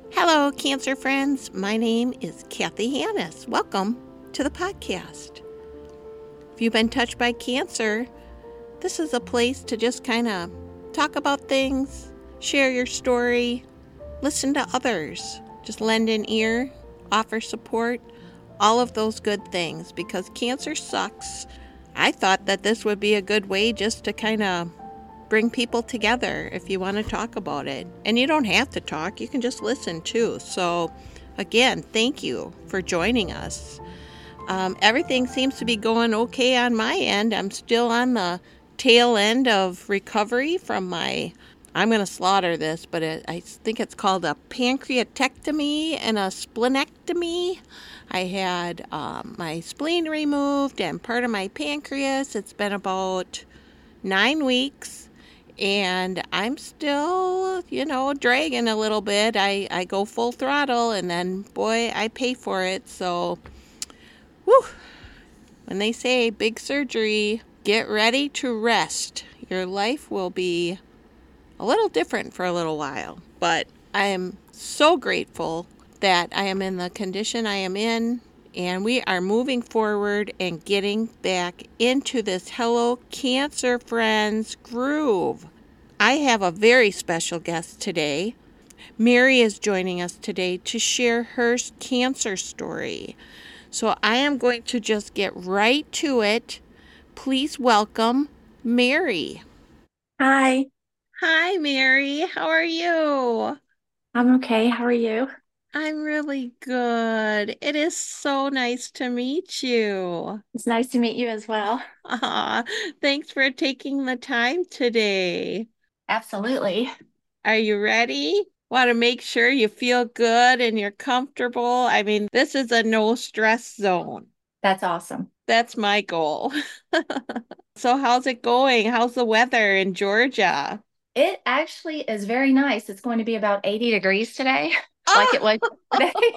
Hello, Cancer friends. My name is Kathy Hannes. Welcome to the podcast. If you've been touched by cancer, this is a place to just kind of talk about things, share your story, listen to others, just lend an ear, offer support, all of those good things because cancer sucks. I thought that this would be a good way just to kind of bring people together if you want to talk about it. And you don't have to talk, you can just listen too. So again, thank you for joining us. Everything seems to be going okay on my end. I'm still on the tail end of recovery from I'm going to slaughter this, but I think it's called a pancreatectomy and a splenectomy. I had my spleen removed and part of my pancreas. It's been about 9 weeks. And I'm still, dragging a little bit. I go full throttle and then, boy, I pay for it. So, whew, when they say big surgery, get ready to rest. Your life will be a little different for a little while. But I am so grateful that I am in the condition I am in. And we are moving forward and getting back into this Hello Cancer Friends groove. I have a very special guest today. Mary is joining us today to share her cancer story. So I am going to just get right to it. Please welcome Mary. Hi, Hi, Mary. How are you? I'm okay. How are you? I'm really good. It is so nice to meet you. It's nice to meet you as well. Aw, thanks for taking the time today. Absolutely. Are you ready? Want to make sure you feel good and you're comfortable. I mean, this is a no stress zone. That's awesome. That's my goal. So, how's it going? How's the weather in Georgia? It actually is very nice. It's going to be about 80 degrees today, like Oh, it was yesterday.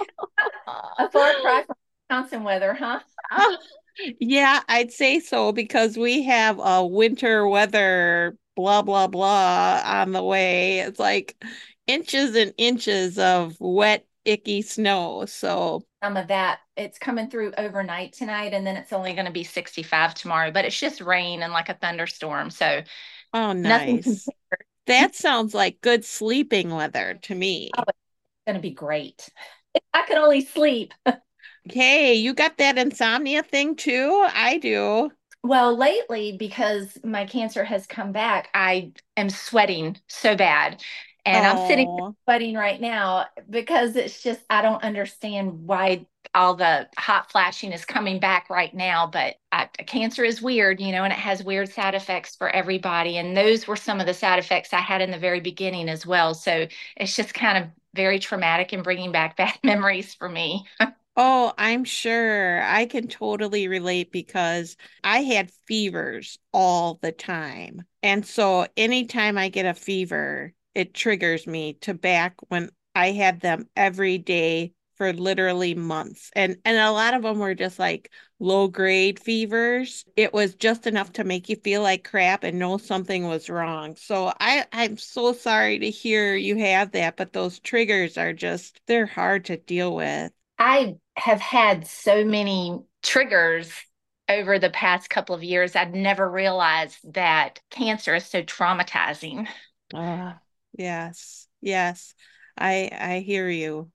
A far cry from Wisconsin weather, huh? oh, yeah, I'd say so because we have a winter weather blah blah blah on the way. It's like inches and inches of wet, icky snow. So, Some of that, it's coming through overnight tonight, and then it's only going to be 65 tomorrow, but it's just rain and like a thunderstorm. So oh, nothing nice. compared. That sounds like good sleeping weather to Oh, me. it's going to be great. I can only sleep. Hey, you got that insomnia thing too? I do. Well, lately, because my cancer has come back, I am sweating so bad. And I'm sitting here Oh, sweating right now because it's just, I don't understand why all the hot flashing is coming back right now. But cancer is weird, and it has weird side effects for everybody. And those were some of the side effects I had in the very beginning as well. So it's just kind of very traumatic and bringing back bad memories for me. oh, I'm sure I can totally relate because I had fevers all the time. And so anytime I get a fever, it triggers me to back when I had them every day for literally months. And a lot of them were just like low grade fevers. It was just enough to make you feel like crap and know something was wrong. So I'm so sorry to hear you have that, but those triggers are just they're hard to deal with. I have had so many triggers over the past couple of years. I'd never realized that cancer is so traumatizing. Ah, yes, yes. I hear you.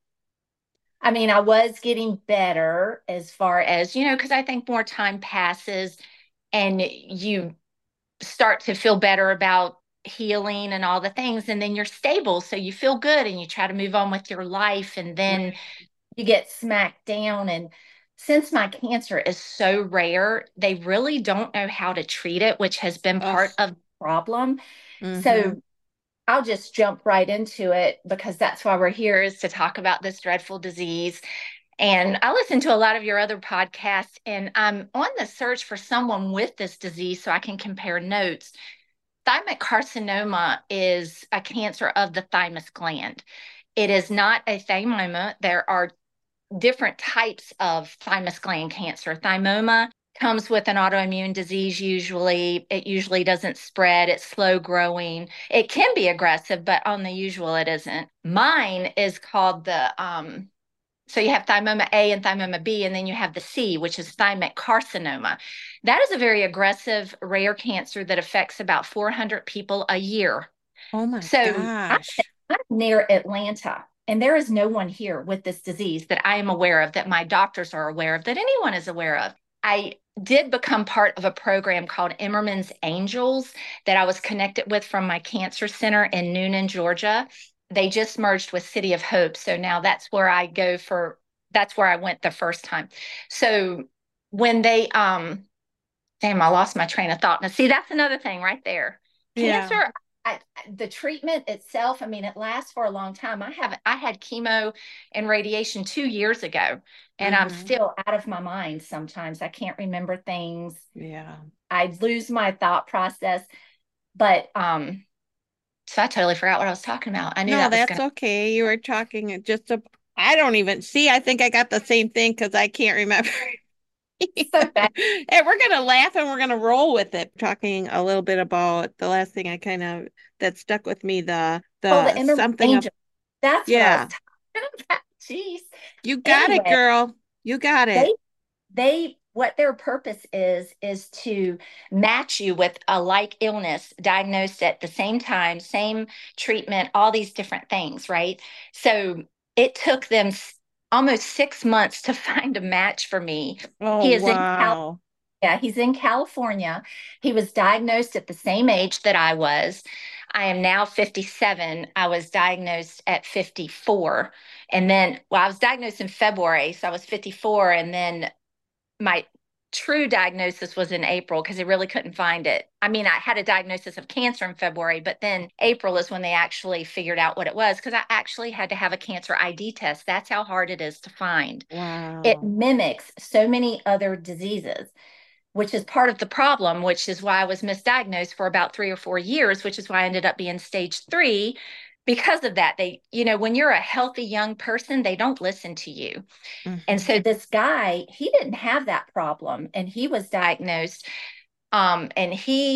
I mean, I was getting better as far as, because I think more time passes and you start to feel better about healing and all the things. And then you're stable. So you feel good and you try to move on with your life. And then Right. you get smacked down. And since my cancer is so rare, they really don't know how to treat it, which has been part Ugh. of the problem. Mm-hmm. So I'll just jump right into it because that's why we're here is to talk about this dreadful disease. And I listen to a lot of your other podcasts, and I'm on the search for someone with this disease so I can compare notes. Thymic carcinoma is a cancer of the thymus gland. It is not a thymoma. There are different types of thymus gland cancer. Thymoma comes with an autoimmune disease usually. It usually doesn't spread. It's slow growing. It can be aggressive, but on the usual, it isn't. Mine is called so you have thymoma A and thymoma B, and then you have the C, which is thymic carcinoma. That is a very aggressive, rare cancer that affects about 400 people a year. Oh my So gosh. I'm near Atlanta, and there is no one here with this disease that I am aware of, that my doctors are aware of, that anyone is aware of. I did become part of a program called Emmerman's Angels that I was connected with from my cancer center in Noonan, Georgia. They just merged with City of Hope. So now that's where I went the first time. So when damn, I lost my train of thought. Now, see, that's another thing right there. Yeah. Cancer, the treatment itself, I mean, it lasts for a long time. I had chemo and radiation 2 years ago, and I'm Mm-hmm. still out of my mind sometimes. I can't remember things. Yeah. I lose my thought process. But so I totally forgot what I was talking about. I knew No, that was that's gonna. okay. You were talking just a, I don't even see. I think I got the same thing because I can't remember. So bad. And we're gonna laugh and we're gonna roll with it. Talking a little bit about the last thing I kind of that stuck with me, Oh, the the Emmerman something of Angel. That's what I was yeah. talking about. Jeez. You got it, Anyway, girl. You got it. they what their purpose is to match you with a like illness diagnosed at the same time, same treatment, all these different things, right? So it took them almost 6 months to find a match for me. Oh He is in wow. Yeah, he's in California. He was diagnosed at the same age that I was. I am now 57. I was diagnosed at 54. And then, well, I was diagnosed in February, so I was 54. And then my true diagnosis was in April because they really couldn't find it. I mean, I had a diagnosis of cancer in February, but then April is when they actually figured out what it was because I actually had to have a cancer ID test. That's how hard it is to find. It Wow. mimics so many other diseases, which is part of the problem, which is why I was misdiagnosed for about 3 or 4 years, which is why I ended up being stage 3 because of that. When you're a healthy young person, they don't listen to you. And Hmm. so this guy, he didn't have that problem, and he was diagnosed. And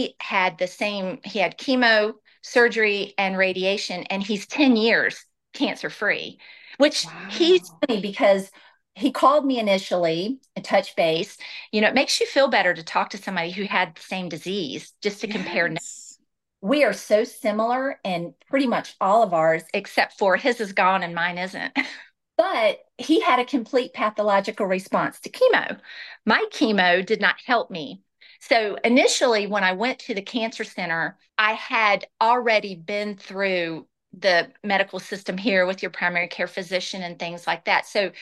he had chemo, surgery, and radiation, and he's 10 years cancer free, which he's Wow. funny because he called me initially and touch base. It makes you feel better to talk to somebody who had the same disease just to compare. Yes. We are so similar in pretty much all of ours, except for his is gone and mine isn't. But he had a complete pathological response to chemo. My chemo did not help me. So initially, when I went to the cancer center, I had already been through the medical system here with your primary care physician and things like that. So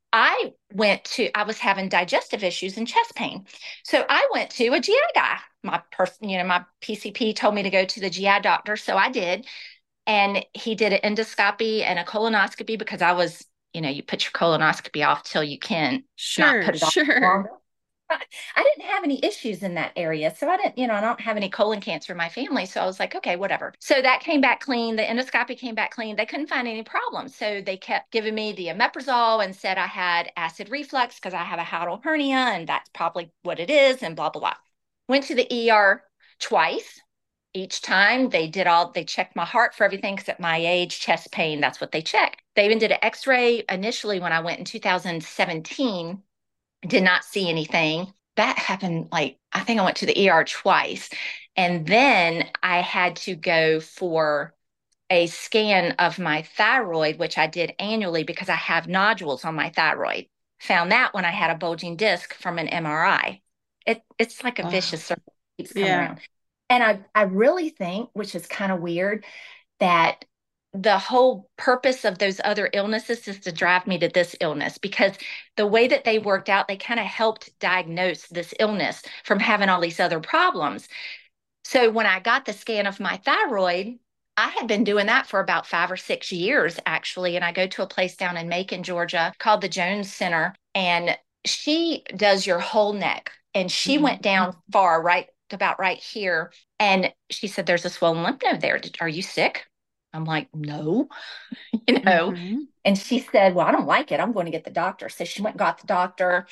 I was having digestive issues and chest pain. So I went to a GI guy. My PCP told me to go to the GI doctor. So I did. And he did an endoscopy and a colonoscopy because you put your colonoscopy off till you can not Sure, put it off sure. longer. I didn't have any issues in that area. So I don't have any colon cancer in my family. So I was like, okay, whatever. So that came back clean. The endoscopy came back clean. They couldn't find any problems. So they kept giving me the omeprazole and said I had acid reflux because I have a hiatal hernia and that's probably what it is and blah, blah, blah. Went to the ER twice. Each time they checked my heart for everything because at my age, chest pain, that's what they check. They even did an x-ray initially when I went in 2017, did not see anything. That happened I think I went to the ER twice. And then I had to go for a scan of my thyroid, which I did annually because I have nodules on my thyroid. Found that when I had a bulging disc from an MRI. It's like a Wow. vicious circle, keeps coming Yeah. around. And I really think, which is kind of weird, that the whole purpose of those other illnesses is to drive me to this illness because the way that they worked out, they kind of helped diagnose this illness from having all these other problems. So when I got the scan of my thyroid, I had been doing that for about 5 or 6 years, actually. And I go to a place down in Macon, Georgia called the Jones Center, and she does your whole neck. And she Hmm. went down far, right about right here. And she said, there's a swollen lymph node there. Are you sick? I'm like, no, you know. Hmm. And she said, well, I don't like it. I'm going to get the doctor. So she went and got the doctor.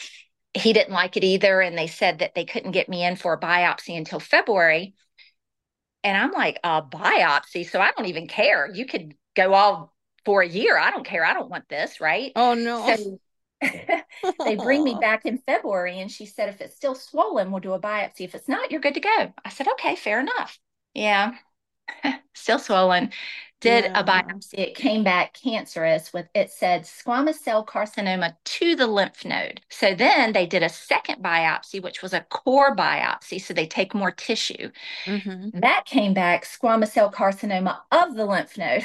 he didn't like it either. And they said that they couldn't get me in for a biopsy until February. And I'm like, a biopsy? So I don't even care. You could go all for a year. I don't care. I don't want this, right? Oh no. So they bring me back in February, and she said, if it's still swollen, we'll do a biopsy. If it's not, you're good to go. I said, okay, fair enough. Yeah, still swollen. Did a Yeah. biopsy. It came back cancerous with, it said squamous cell carcinoma to the lymph node. So then they did a second biopsy, which was a core biopsy. So they take more tissue. Mm-hmm. That came back squamous cell carcinoma of the lymph node.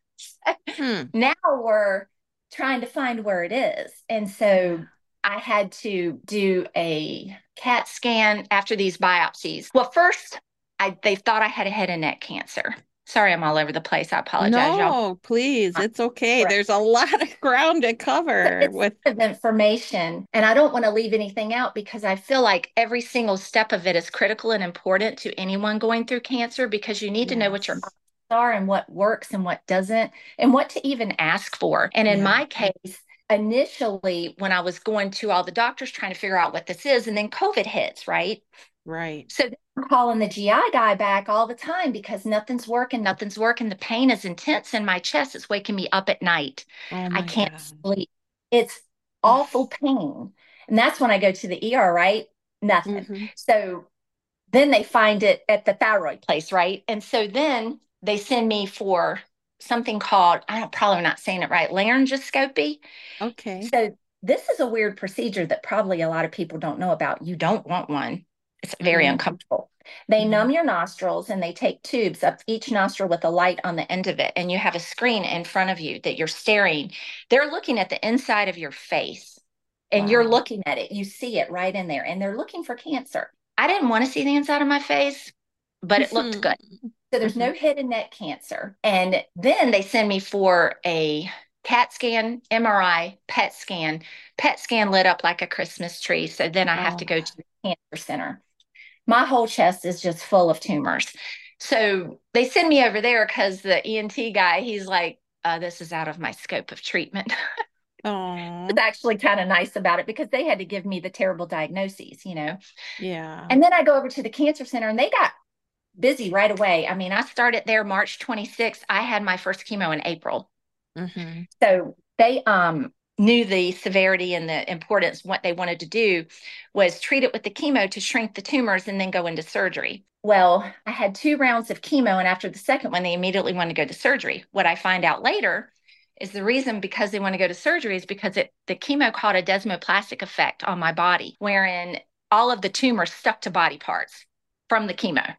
Hmm. Now we're trying to find where it is. And Yeah. so I had to do a CAT scan after these biopsies. Well, first, they thought I had a head and neck cancer. Sorry, I'm all over the place. I apologize, y'all. No, please. It's okay. There's a lot of ground to cover It's with. of information, and I don't want to leave anything out because I feel like every single step of it is critical and important to anyone going through cancer, because you need to know what your Yes. options are and what works and what doesn't, and what to even ask for. And in Yeah. my case, initially, when I was going to all the doctors trying to figure out what this is, and then COVID hits, right? Right. So I'm calling the GI guy back all the time because nothing's working, nothing's working. The pain is intense in my chest. It's waking me up at night. Oh I my can't God. sleep. It's awful pain. And that's when I go to the ER, right? Nothing. Mm-hmm. So then they find it at the thyroid place, right? And so then they send me for something called, I'm probably not saying it right, laryngoscopy. Okay. So this is a weird procedure that probably a lot of people don't know about. You don't want one. It's very Mm-hmm. uncomfortable. They numb your nostrils and they take tubes up each nostril with a light on the end of it. And you have a screen in front of you that you're staring. They're looking at the inside of your face and you're Wow. looking at it. You see it right in there, and they're looking for cancer. I didn't want to see the inside of my face, but it looked good. Mm-hmm. So there's Mm-hmm. no head and neck cancer. And then they send me for a CAT scan, MRI, PET scan. PET scan lit up like a Christmas tree. So then I have to Oh. go to the cancer center. My whole chest is just full of tumors. So they send me over there because the ENT guy, he's like, this is out of my scope of treatment. It's Oh. actually kind of nice about it because they had to give me the terrible diagnoses, you know. Yeah. And then I go over to the cancer center and they got busy right away. I mean, I started there March 26th. I had my first chemo in April. Mm-hmm. So they knew the severity and the importance. What they wanted to do was treat it with the chemo to shrink the tumors and then go into surgery. Well, I had 2 rounds of chemo, and after the second one, they immediately wanted to go to surgery. What I find out later is the reason because they want to go to surgery is because the chemo caught a desmoplastic effect on my body, wherein all of the tumors stuck to body parts from the chemo.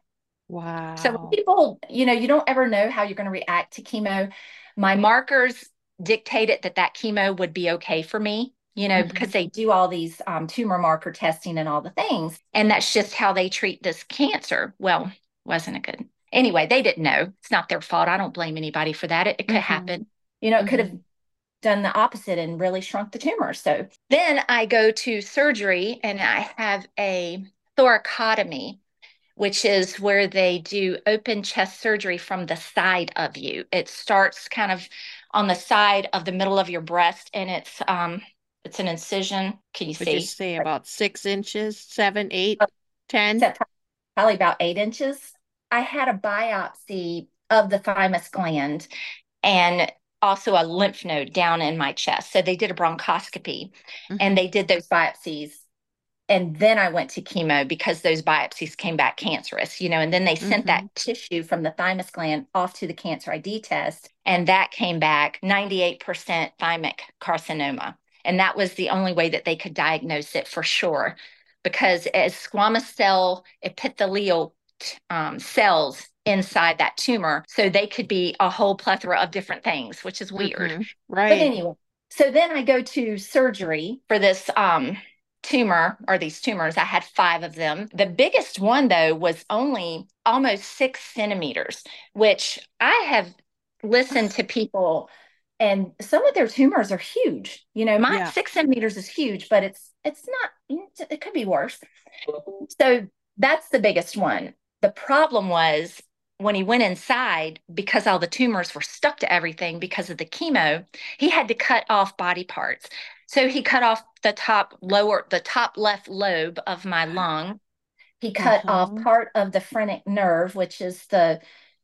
So Wow. people, you don't ever know how you're going to react to chemo. My markers dictated that chemo would be okay for me, Mm-hmm. because they do all these tumor marker testing and all the things. And that's just how they treat this cancer. Well, wasn't it good? Anyway, they didn't know. It's not their fault. I don't blame anybody for that. It could Mm-hmm. happen. It could have Mm-hmm. done the opposite and really shrunk the tumor. So then I go to surgery and I have a thoracotomy, which is where they do open chest surgery from the side of you. It starts kind of on the side of the middle of your breast, and it's an incision. Can you Would you see? say Like, about 6 inches, 7, 8, 10? except probably about 8 inches. I had a biopsy of the thymus gland and also a lymph node down in my chest. So they did a bronchoscopy and Mm-hmm. they did those biopsies. And then I went to chemo because those biopsies came back cancerous, and then they sent that Mm-hmm. tissue from the thymus gland off to the cancer ID test. And that came back 98% thymic carcinoma. And that was the only way that they could diagnose it for sure, because as squamous cell epithelial cells inside that tumor, so they could be a whole plethora of different things, which is weird. Mm-hmm. But Right. anyway, so then I go to surgery for this tumor, or these tumors. I had 5 of them. The biggest one, though, was only almost 6 centimeters, which I have listened to people, and some of their tumors are huge. My Yeah. 6 centimeters is huge, but it's not. It could be worse. So that's the biggest one. The problem was when he went inside, because all the tumors were stuck to everything because of the chemo, he had to cut off body parts. So he cut off the top left lobe of my lung. He cut off Uh-huh. part of the phrenic nerve, which is the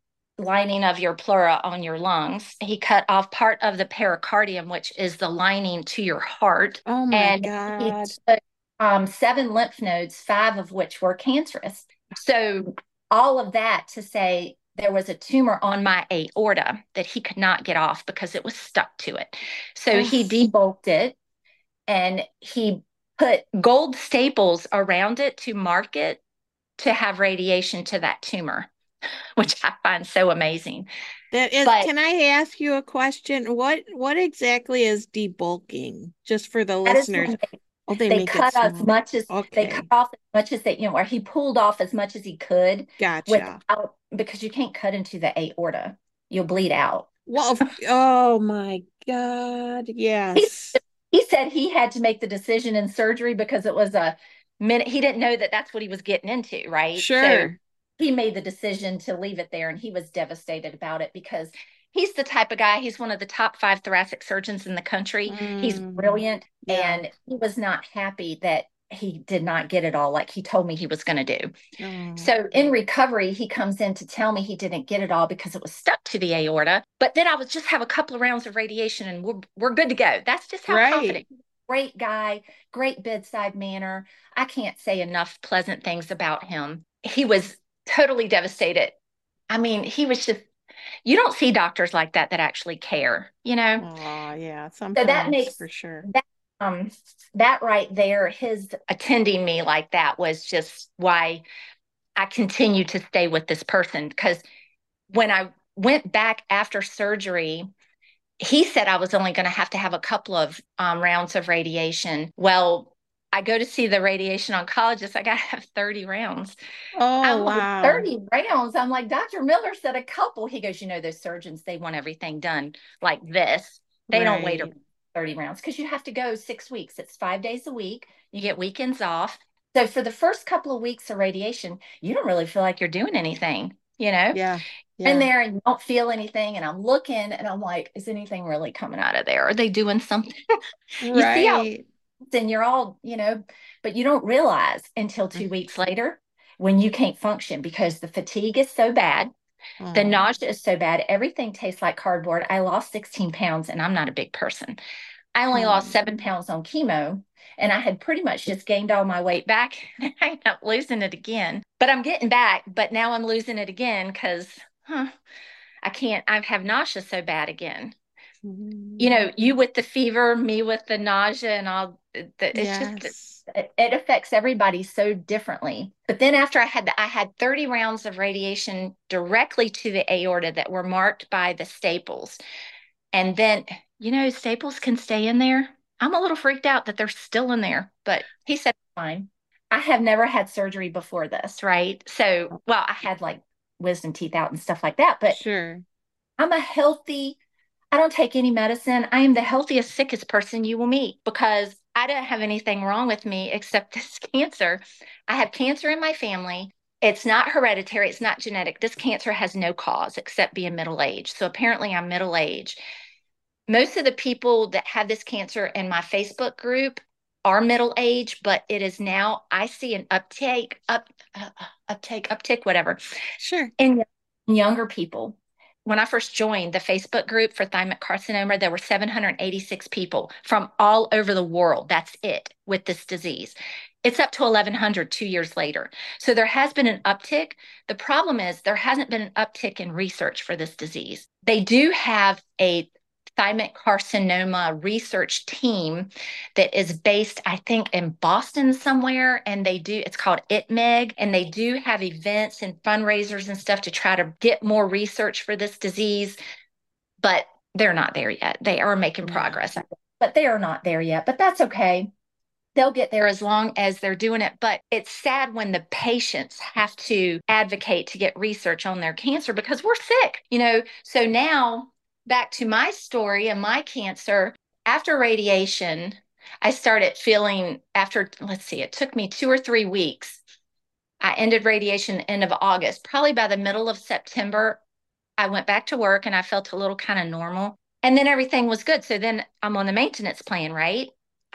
lining of your pleura on your lungs. He cut off part of the pericardium, which is the lining to your heart. Oh my And he God. took 7 lymph nodes, 5 of which were cancerous. So all of that to say there was a tumor on my aorta that he could not get off because it was stuck to it. So Oh, he debulked it and he put gold staples around it to mark it to have radiation to that tumor, which I find so amazing. that is, But can I ask you a question? What exactly is debulking? Just for the that is listeners. when Oh, they they make it cut as small. much as they cut Okay. off as much as they, or he pulled off as much as he could Gotcha. without, because you can't cut into the aorta. You'll bleed out. Well, oh my God. He, Yes. he said he had to make the decision in surgery because it was a minute. He didn't know that that's what he was getting into, right? So Sure. he made the decision to leave it there and he was devastated about it because he's the type of guy, he's one of the top 5 thoracic surgeons in the country. He's Mm, brilliant yeah. and he was not happy that he did not get it all like he told me he was going to do. Oh, So in recovery, he comes in to tell me he didn't get it all because it was stuck to the aorta. But then I would just have a couple of rounds of radiation and we're good to go. That's just how right. confident. Great guy, great bedside manner. I can't say enough pleasant things about him. He was totally devastated. I mean, he was just, you don't see doctors like that actually care, you know? Oh, yeah. So that Sometimes makes for sure. that um that right there, his attending me like that was just why I continue to stay with this person. Because when I went back after surgery, he said I was only going to have a couple of rounds of radiation. Well, I go to see the radiation oncologist. I got to have 30 rounds. Oh, I'm like, wow. 30 rounds? I'm like, Dr. Miller said a couple. He goes, those surgeons, they want everything done like this. They don't wait Right. around 30 rounds because you have to go 6 weeks. It's 5 days a week. You get weekends off. So for the first couple of weeks of radiation, you don't really feel like you're doing anything, Yeah. in Yeah. there and you don't feel anything. And I'm looking and I'm like, is anything really coming out of there? Are they doing something? You see how Right. and you're all, but you don't realize until 2 weeks later when you can't function because the fatigue is so bad. The Oh. nausea is so bad. Everything tastes like cardboard. I lost 16 pounds and I'm not a big person. I only lost Oh. 7 pounds on chemo and I had pretty much just gained all my weight back. I ended up losing it again, but I'm getting back. But now I'm losing it again because I can't, I have nausea so bad again. Mm. You with the fever, me with the nausea and all, it's just, Yes. it affects everybody so differently. But then after I had 30 rounds of radiation directly to the aorta that were marked by the staples. And then, staples can stay in there. I'm a little freaked out that they're still in there, but he said, fine. I have never had surgery before this, right? So, well, I had like wisdom teeth out and stuff like that, but Sure. I'm a healthy, I don't take any medicine. I am the healthiest, sickest person you will meet because I don't have anything wrong with me except this cancer. I have cancer in my family. It's not hereditary, it's not genetic. This cancer has no cause except being middle aged. So apparently I'm middle aged. Most of the people that have this cancer in my Facebook group are middle aged, but it is now, I see an uptick, whatever, Sure. in younger people. When I first joined the Facebook group for thymic carcinoma, there were 786 people from all over the world. That's it with this disease. It's up to 1,100 2 years later. So there has been an uptick. The problem is there hasn't been an uptick in research for this disease. They do have a thymic carcinoma research team that is based, I think, in Boston somewhere. And it's called ITMEG, and they do have events and fundraisers and stuff to try to get more research for this disease, but they're not there yet. They are making Yeah. progress, but they are not there yet. But that's okay. They'll get there as long as they're doing it. But it's sad when the patients have to advocate to get research on their cancer because we're sick. So now back to my story and my cancer. After radiation, I started feeling let's see, it took me 2 or 3 weeks. I ended radiation end of August. Probably by the middle of September, I went back to work and I felt a little kind of normal. And then everything was good. So then I'm on the maintenance plan, right?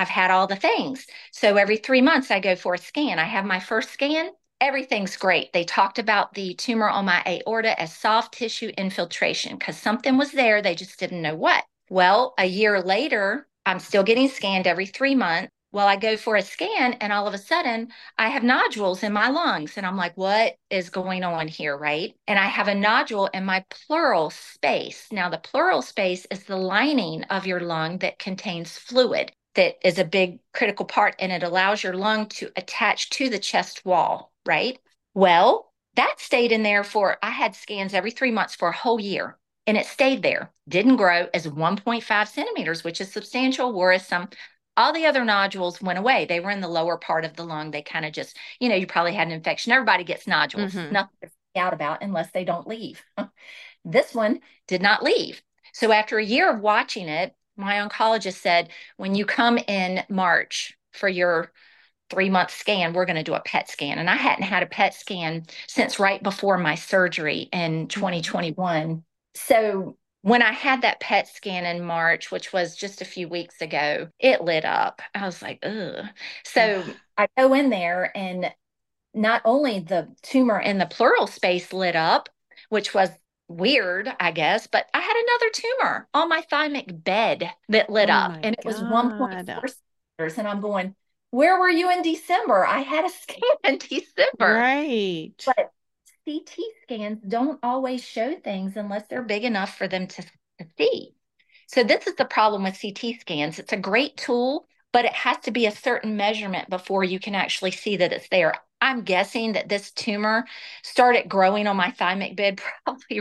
I've had all the things. So every 3 months, I go for a scan. I have my first scan. Everything's great. They talked about the tumor on my aorta as soft tissue infiltration because something was there. They just didn't know what. Well, a year later, I'm still getting scanned every 3 months. Well, I go for a scan and all of a sudden I have nodules in my lungs. And I'm like, what is going on here? Right. And I have a nodule in my pleural space. Now, the pleural space is the lining of your lung that contains fluid that is a big critical part, and it allows your lung to attach to the chest wall. Right. Well, that stayed in there I had scans every 3 months for a whole year. And it stayed there, didn't grow as 1.5 centimeters, which is substantial, whereas all the other nodules went away. They were in the lower part of the lung. They kind of just, you probably had an infection. Everybody gets nodules, nothing to freak out about unless they don't leave. This one did not leave. So after a year of watching it, my oncologist said, when you come in March for your 3 month scan, we're going to do a PET scan. And I hadn't had a PET scan since right before my surgery in 2021. So when I had that PET scan in March, which was just a few weeks ago, it lit up. I was like, ugh. So I go in there, and not only the tumor in the pleural space lit up, which was weird, I guess, but I had another tumor on my thymic bed that lit up, and it was 1.4 centimeters. And I'm going, where were you in December? I had a scan in December. Right. But CT scans don't always show things unless they're big enough for them to see. So this is the problem with CT scans. It's a great tool, but it has to be a certain measurement before you can actually see that it's there. I'm guessing that this tumor started growing on my thymic bed probably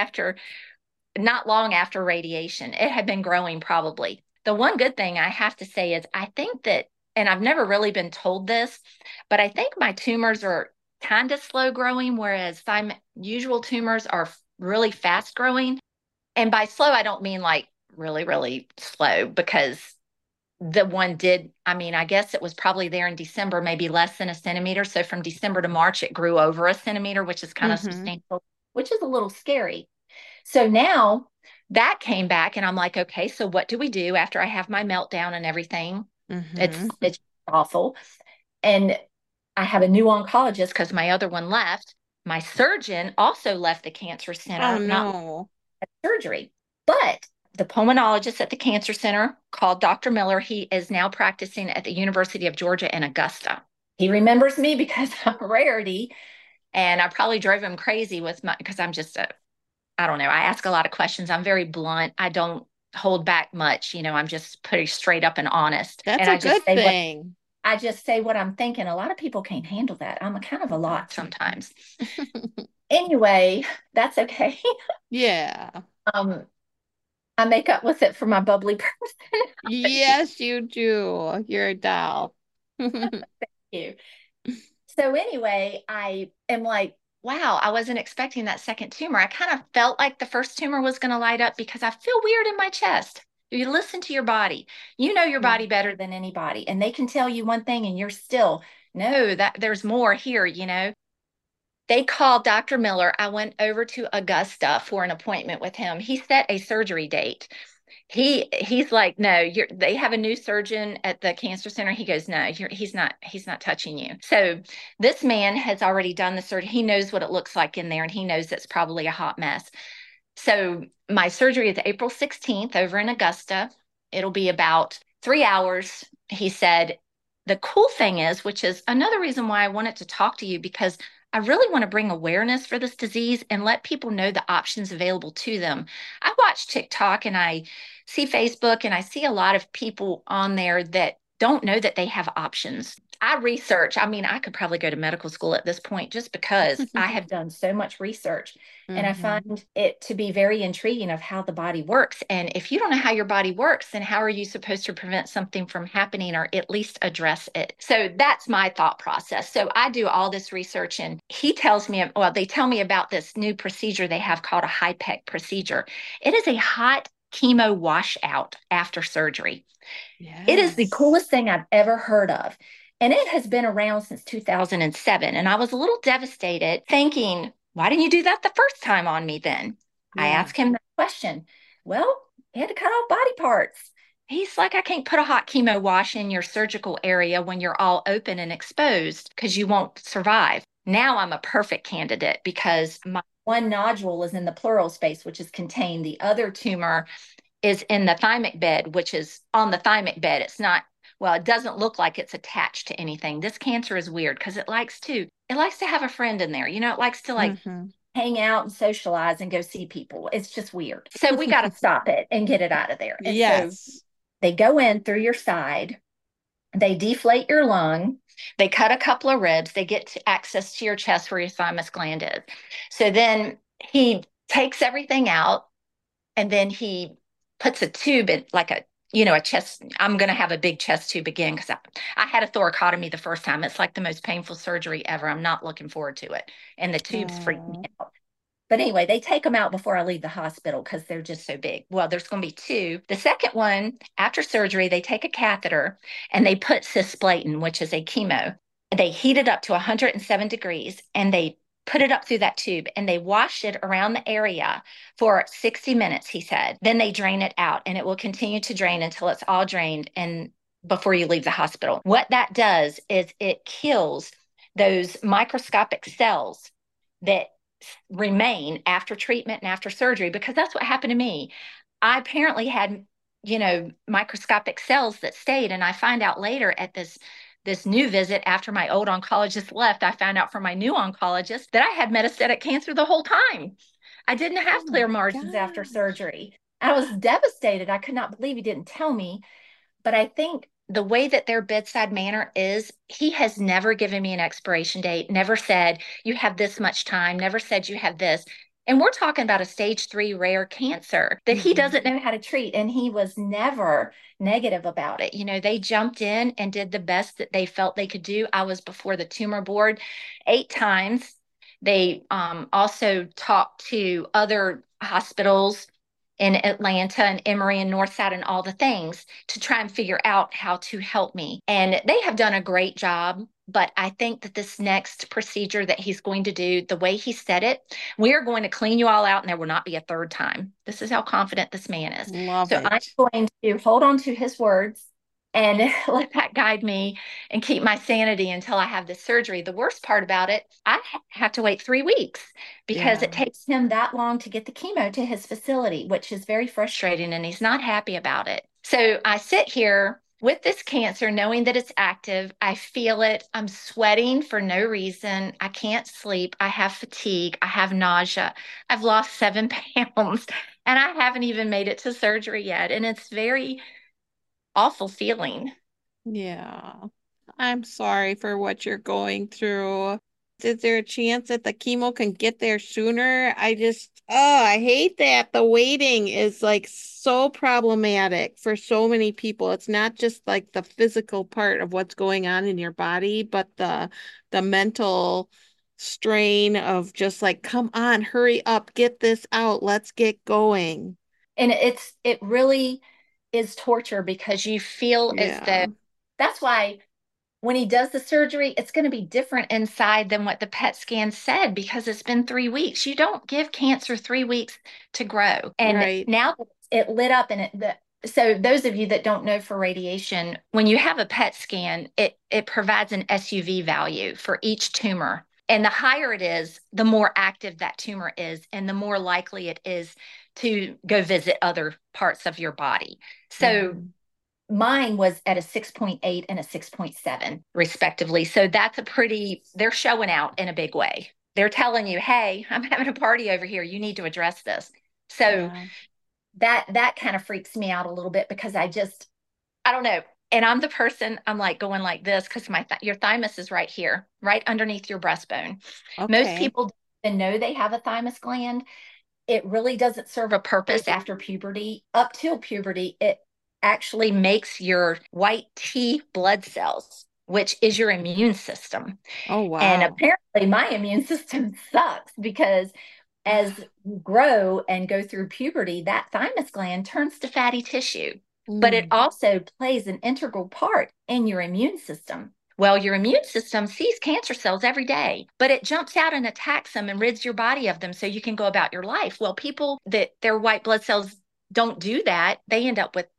not long after radiation. It had been growing probably. The one good thing I have to say is I think that, and I've never really been told this, but I think my tumors are kind of slow growing, whereas usual tumors are really fast growing. And by slow, I don't mean like really, really slow, because the one did, I guess it was probably there in December, maybe less than a centimeter. So from December to March, it grew over a centimeter, which is kind of substantial, which is a little scary. So now that came back, and I'm like, okay, so what do we do after I have my meltdown and everything? It's awful. And I have a new oncologist because my other one left. My surgeon also left the cancer center, not surgery. But the pulmonologist at the cancer center called Dr. Miller. He is now practicing at the University of Georgia in Augusta. He remembers me because I'm a rarity, and I probably drove him crazy because I'm just I don't know. I ask a lot of questions. I'm very blunt. I don't hold back much. I'm just pretty straight up and honest. That's a good thing. I just say what I'm thinking. A lot of people can't handle that. I'm kind of a lot sometimes. Anyway, that's okay. Yeah. I make up with it for my bubbly person. Yes, you do. You're a doll. Thank you. So anyway, I am like, wow, I wasn't expecting that second tumor. I kind of felt like the first tumor was going to light up because I feel weird in my chest. You listen to your body. You know your body better than anybody. And they can tell you one thing and you're still, no, that there's more here. They called Dr. Miller. I went over to Augusta for an appointment with him. He set a surgery date. He's like, no, they have a new surgeon at the cancer center. He goes, no, he's not touching you. So this man has already done the surgery. He knows what it looks like in there, and he knows it's probably a hot mess. So my surgery is April 16th over in Augusta. It'll be about 3 hours. He said, the cool thing is, which is another reason why I wanted to talk to you, because I really want to bring awareness for this disease and let people know the options available to them. I watch TikTok and I see Facebook, and I see a lot of people on there that don't know that they have options. I research. I could probably go to medical school at this point just because I have done so much research. And I find it to be very intriguing of how the body works. And if you don't know how your body works, then how are you supposed to prevent something from happening or at least address it? So that's my thought process. So I do all this research, and they tell me about this new procedure they have called a HIPEC procedure. It is a hot chemo washout after surgery. Yes. It is the coolest thing I've ever heard of. And it has been around since 2007. And I was a little devastated thinking, why didn't you do that the first time on me then? Yeah. I asked him that question. Well, he had to cut off body parts. He's like, I can't put a hot chemo wash in your surgical area when you're all open and exposed because you won't survive. Now I'm a perfect candidate because my one nodule is in the pleural space, which is contained. The other tumor is in the thymic bed, which is on the thymic bed. It's not, well, it doesn't look like it's attached to anything. This cancer is weird because it likes to have a friend in there. It likes to like hang out and socialize and go see people. It's just weird. So we got to stop it and get it out of there. And yes. So they go in through your side, they deflate your lung, they cut a couple of ribs, they get access to your chest where your thymus gland is. So then he takes everything out and then he puts a tube in like a chest. I'm going to have a big chest tube again because I had a thoracotomy the first time. It's like the most painful surgery ever. I'm not looking forward to it. And the tubes freak me out. But anyway, they take them out before I leave the hospital because they're just so big. Well, there's going to be two. The second one, after surgery, they take a catheter and they put cisplatin, which is a chemo. They heat it up to 107 degrees and they put it up through that tube and they wash it around the area for 60 minutes, he said. Then they drain it out and it will continue to drain until it's all drained and before you leave the hospital. What that does is it kills those microscopic cells that remain after treatment and after surgery, because that's what happened to me. I apparently had, microscopic cells that stayed. And I find out later at this new visit after my old oncologist left, I found out from my new oncologist that I had metastatic cancer the whole time. I didn't have clear margins after surgery. I was devastated. I could not believe he didn't tell me. But I think the way that their bedside manner is, he has never given me an expiration date, never said, you have this much time, never said you have this. And we're talking about a stage 3 rare cancer that he doesn't know how to treat. And he was never negative about it. They jumped in and did the best that they felt they could do. I was before the tumor board 8 times. They also talked to other hospitals in Atlanta and Emory and Northside and all the things to try and figure out how to help me. And they have done a great job. But I think that this next procedure that he's going to do, the way he said it, we are going to clean you all out and there will not be a third time. This is how confident this man is. Love so it. I'm going to hold on to his words and let that guide me and keep my sanity until I have this surgery. The worst part about it, I have to wait 3 weeks because it takes him that long to get the chemo to his facility, which is very frustrating, and he's not happy about it. So I sit here with this cancer, knowing that it's active. I feel it. I'm sweating for no reason. I can't sleep. I have fatigue. I have nausea. I've lost 7 pounds, and I haven't even made it to surgery yet. And it's very awful feeling. Yeah. I'm sorry for what you're going through. Is there a chance that the chemo can get there sooner? I hate that. The waiting is like so problematic for so many people. It's not just like the physical part of what's going on in your body, but the mental strain of just like, come on, hurry up, get this out, let's get going. And it really is torture because you feel as though that's why when he does the surgery, it's going to be different inside than what the PET scan said because it's been 3 weeks. You don't give cancer 3 weeks to grow. And now it lit up and so those of you that don't know for radiation, when you have a PET scan, it provides an SUV value for each tumor. And the higher it is, the more active that tumor is, and the more likely it is to go visit other parts of your body. So mine was at a 6.8 and a 6.7, respectively. So that's they're showing out in a big way. They're telling you, hey, I'm having a party over here. You need to address this. So that kind of freaks me out a little bit because I don't know. And I'm the person, I'm like going like this because your thymus is right here, right underneath your breastbone. Most people don't even know they have a thymus gland. It really doesn't serve a purpose after puberty. Up till puberty, it actually makes your white T blood cells, which is your immune system. Oh, wow. And apparently my immune system sucks because as you grow and go through puberty, that thymus gland turns to fatty tissue. But it also plays an integral part in your immune system. Well, your immune system sees cancer cells every day, but it jumps out and attacks them and rids your body of them so you can go about your life. Well, people that their white blood cells don't do that, they end up with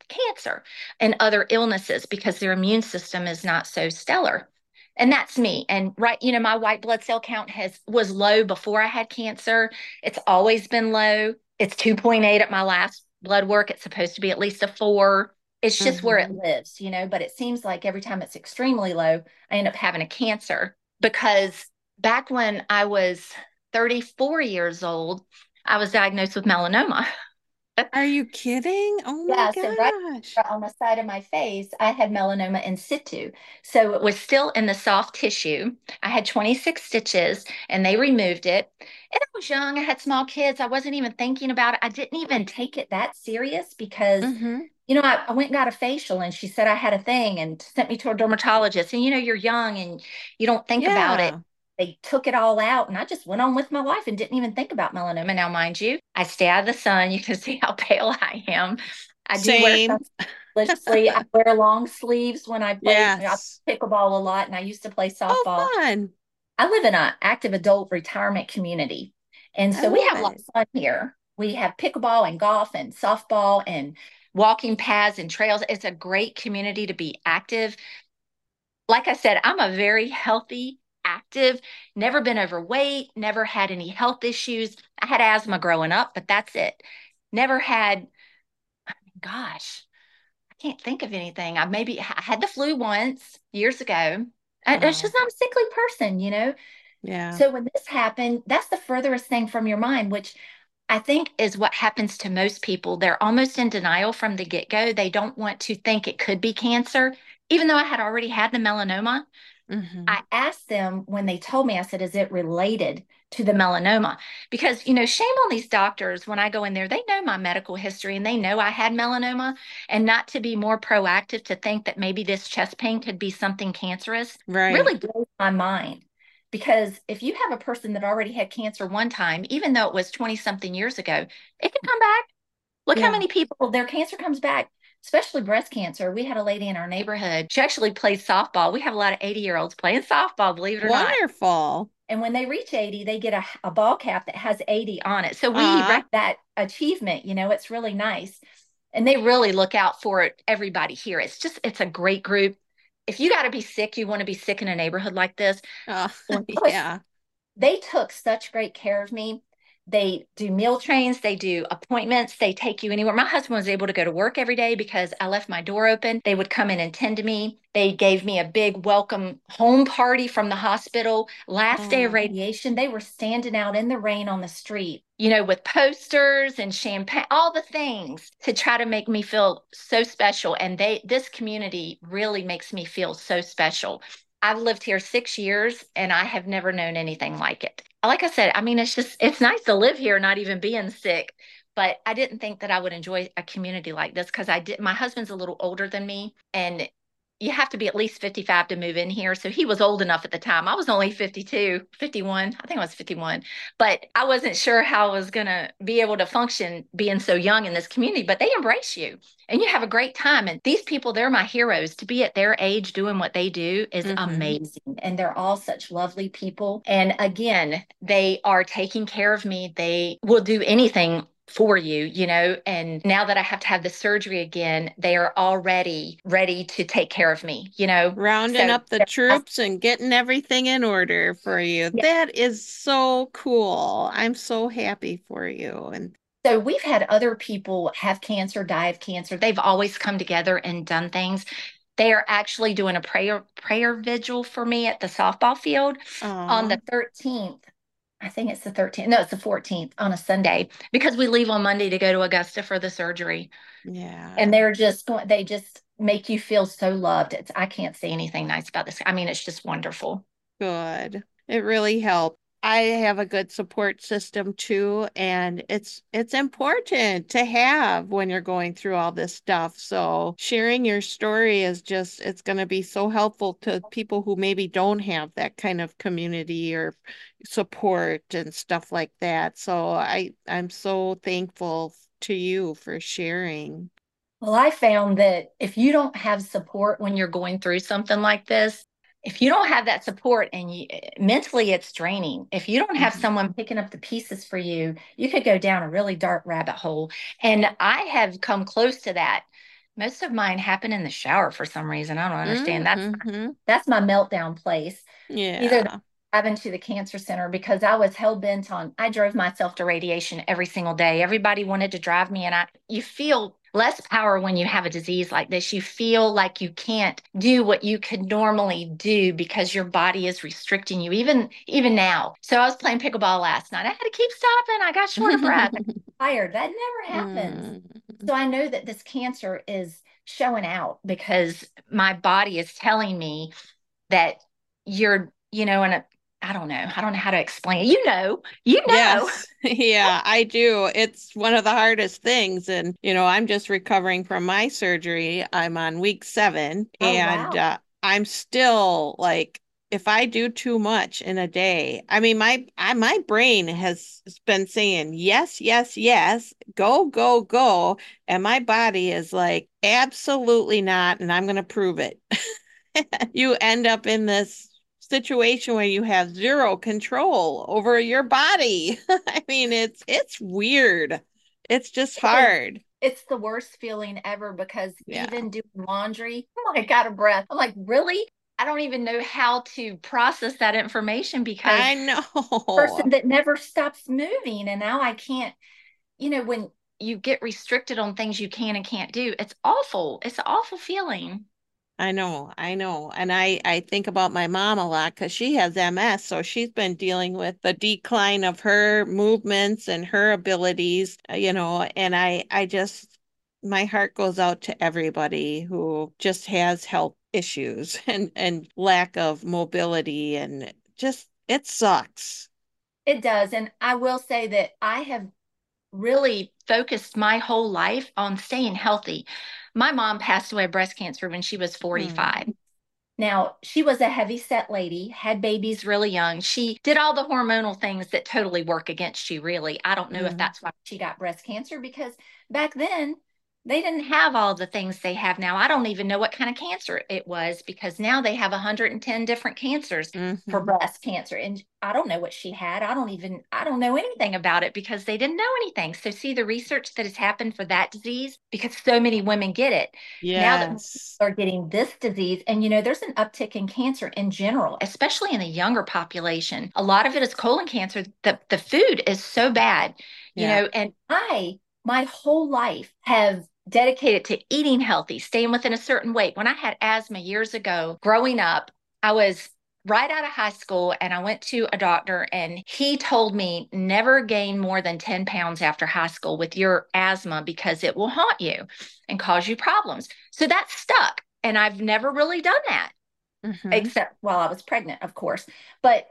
cancer and other illnesses because their immune system is not so stellar. And that's me. And right, my white blood cell count was low before I had cancer. It's always been low. It's 2.8 at my last blood work. It's supposed to be at least a 4. It's just where it Mm-hmm. lives, but it seems like every time it's extremely low, I end up having a cancer because back when I was 34 years old, I was diagnosed with melanoma. Are you kidding? Oh my Yeah, so right gosh. on the side of my face, I had melanoma in situ. So it was still in the soft tissue. I had 26 stitches and they removed it. And I was young, I had small kids. I wasn't even thinking about it. I didn't even take it that serious because, Mm-hmm. I went and got a facial and she said I had a thing and sent me to a dermatologist. And you're young and you don't think about it. Yeah. They took it all out and I just went on with my life and didn't even think about melanoma. Now, mind you, I stay out of the sun. You can see how pale I am. I do wear Same. religiously. I wear long sleeves when I Yes. pickleball a lot and I used to play Oh, softball. fun. I live in an active adult retirement community. And I so we love have a lot it. of fun here. We have pickleball and golf and softball and walking paths and trails. It's a great community to be active. Like I said, I'm a very healthy, active, never been overweight, never had any health issues. I had asthma growing up, but that's it. Never had, gosh, I can't think of anything. I had the flu once years ago. It's Oh, just I'm a sickly person. yeah. So when this happened, that's the furthest thing from your mind, which I think is what happens to most people. They're almost in denial from the get-go. They don't want to think it could be cancer. Even though I had already had the melanoma, Mm-hmm. I asked them when they told me, I said, is it related to the melanoma? Because, shame on these doctors when I go in there, they know my medical history and they know I had melanoma, and not to be more proactive to think that maybe this chest pain could be something cancerous Right. really blows my mind. Because if you have a person that already had cancer one time, even though it was 20 something years ago, it can come back. Look how Yeah. many people their cancer comes back, especially breast cancer. We had a lady in our neighborhood. She actually plays softball. We have a lot of 80-year-olds playing softball, believe it or not. Wonderful. And when they reach 80, they get a ball cap that has 80 on it. So we Ah, rec that achievement, it's really nice. And they really look out for it, everybody here. It's a great group. If you got to be sick, you want to be sick in a neighborhood like this. oh, When yeah. they took such great care of me. They do meal trains, they do appointments, they take you anywhere. My husband was able to go to work every day because I left my door open. They would come in and tend to me. They gave me a big welcome home party from the hospital. Last day of Oh, radiation, they were standing out in the rain on the street, with posters and champagne, all the things to try to make me feel so special. And this community really makes me feel so special. I've lived here 6 years and I have never known anything like it. Like I said, I mean, it's nice to live here, not even being sick. But I didn't think that I would enjoy a community like this because my husband's a little older than me and you have to be at least 55 to move in here. So he was old enough at the time. I was only 52, 51. I think I was 51, but I wasn't sure how I was going to be able to function being so young in this community, but they embrace you and you have a great time. And these people, they're my heroes. To be at their age doing what they do is mm-hmm. amazing. And they're all such lovely people. And again, they are taking care of me. They will do anything for you. And now that I have to have the surgery again, they are already ready to take care of me. Rounding So up the troops and getting everything in order for you. yeah. That is so cool. I'm so happy for you. And So we've had other people have cancer, die of cancer. They've always come together and done things. They are actually doing a prayer vigil for me at the softball field on oh, the 13th. I think it's the 13th. No, it's the 14th on a Sunday because we leave on Monday to go to Augusta for the surgery. And yeah, they just make you feel so loved. I can't say anything nice about this. I mean, it's just wonderful. good. It really helped. I have a good support system too, and it's important to have when you're going through all this stuff. So sharing your story is just it's going to be so helpful to people who maybe don't have that kind of community or support and stuff like that. So I'm so thankful to you for sharing. Well, I found that if you don't have support when you're going through something like this, if you don't have that support and mentally it's draining. If you don't have Mhm. someone picking up the pieces for you, you could go down a really dark rabbit hole. And I have come close to that. Most of mine happen in the shower for some reason. I don't understand. Mm-hmm. That's my meltdown place. Either Yeah. driving to the cancer center because I was hell bent on, I drove myself to radiation every single day. Everybody wanted to drive me, and you feel less power when you have a disease like this. You feel like you can't do what you could normally do because your body is restricting you, even now. So I was playing pickleball last night. I had to keep stopping. I got short of breath. I got tired. That never happens. Mm. So I know that this cancer is showing out because my body is telling me that you're, and I don't know how to explain it. You know. Yes. Yeah, I do. It's one of the hardest things. And, I'm just recovering from my surgery. I'm on week 7, Oh, and wow. I'm still like, if I do too much in a day, I mean, my brain has been saying yes, yes, yes, go, go, go. And my body is like, absolutely not. And I'm going to prove it. You end up in this situation where you have zero control over your body. I mean, it's weird. It's just It is. hard. It's the worst feeling ever because Yeah, even doing laundry, I'm like out of breath. I'm like, really? I don't even know how to process that information because I person know. that never stops moving. And now I can't, when you get restricted on things you can and can't do, it's awful. It's an awful feeling. I know, I know. And I think about my mom a lot because she has MS. So she's been dealing with the decline of her movements and her abilities, and I just, my heart goes out to everybody who just has health issues and lack of mobility, and just, it sucks. It does. And I will say that I have really focused my whole life on staying healthy. My mom passed away of breast cancer when she was Mm, 45. Now, she was a heavy set lady, had babies really young. She did all the hormonal things that totally work against you, really. I don't know if mm, that's why she got breast cancer because back then they didn't have all the things they have now. I don't even know what kind of cancer it was because now they have 110 different cancers for hmm. breast cancer. And I don't know what she had. I don't know anything about it because they didn't know anything. So, see the research that has happened for that disease because so many women get it. Now that Yes. are getting this disease. And, there's an uptick in cancer in general, especially in the younger population. A lot of it is colon cancer. The food is so bad, Yeah. and my whole life, have dedicated to eating healthy, staying within a certain weight. When I had asthma years ago, growing up, I was right out of high school and I went to a doctor and he told me never gain more than 10 pounds after high school with your asthma because it will haunt you and cause you problems. So that stuck. And I've never really done that, Hmm. except while I was pregnant, of course. But,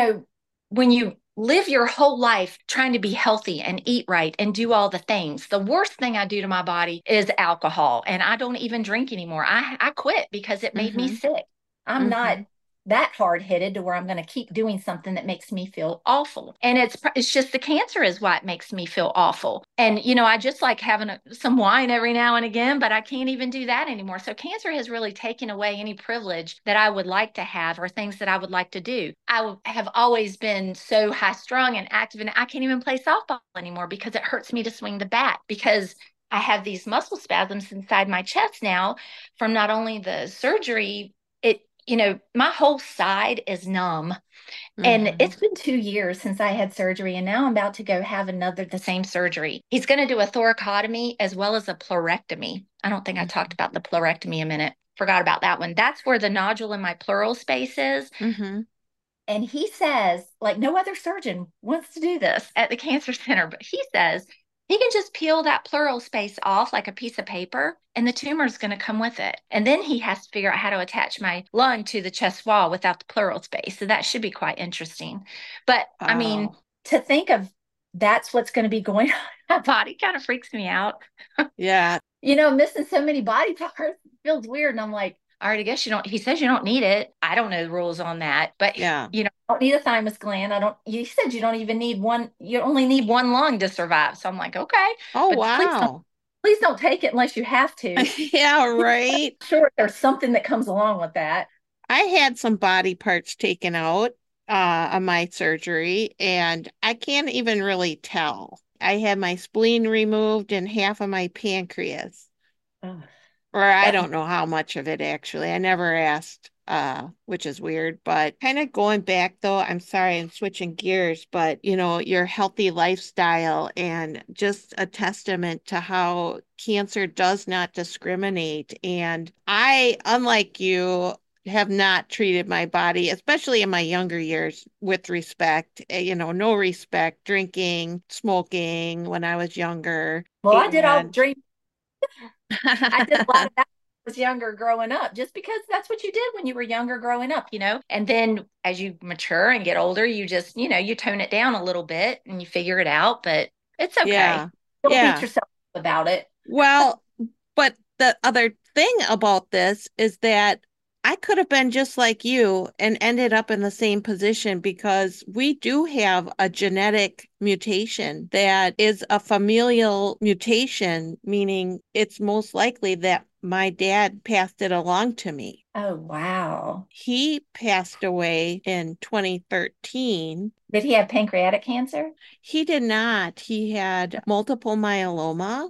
when you live your whole life trying to be healthy and eat right and do all the things, the worst thing I do to my body is alcohol. And I don't even drink anymore. I quit because it made me Hmm. sick. I'm not Hmm. that hard headed to where I'm going to keep doing something that makes me feel awful. And it's just the cancer is why it makes me feel awful. And I just like having some wine every now and again, but I can't even do that anymore. So cancer has really taken away any privilege that I would like to have or things that I would like to do. Have always been so high strung and active, and I can't even play softball anymore because it hurts me to swing the bat because I have these muscle spasms inside my chest now from not only the surgery, it my whole side is numb. And Hmm. it's been 2 years since I had surgery, and now I'm about to go have the same surgery. He's going to do a thoracotomy as well as a pleurectomy. I don't think I talked about the pleurectomy a minute. Forgot about that one. That's where the nodule in my pleural space is. Hmm. And he says, like, no other surgeon wants to do this at the cancer center, but he says he can just peel that pleural space off like a piece of paper and the tumor is going to come with it. And then he has to figure out how to attach my lung to the chest wall without the pleural space. So that should be quite interesting. But I mean, Oh, to think of that's what's going to be going on, my body kind of freaks me out. yeah. Missing so many body parts feels weird. And I'm like, all right, I guess you don't, he says you don't need it. I don't know the rules on that, but Yeah. I don't need a thymus gland. You said you don't even need one, you only need one lung to survive. So I'm like, okay, Oh, but wow. please don't take it unless you have to. Yeah, right. Sure, there's something that comes along with that. I had some body parts taken out on my surgery, and I can't even really tell. I had my spleen removed and half of my pancreas. Ugh. Or I That don't know how much of it actually. I never asked, which is weird. But kind of going back though, I'm sorry, I'm switching gears, but your healthy lifestyle and just a testament to how cancer does not discriminate. And I, unlike you, have not treated my body, especially in my younger years, with respect. No respect, drinking, smoking when I was younger. well, I did all And dream. I did a lot of that when I was younger growing up, just because that's what you did when you were younger growing up, you know? And then as you mature and get older, you just, you tone it down a little bit and you figure it out, but it's okay. yeah, Don't beat yeah. yourself up about it. Well, but the other thing about this is that I could have been just like you and ended up in the same position because we do have a genetic mutation that is a familial mutation, meaning it's most likely that my dad passed it along to me. Oh, wow. He passed away in 2013. Did he have pancreatic cancer? He did not. He had multiple myeloma,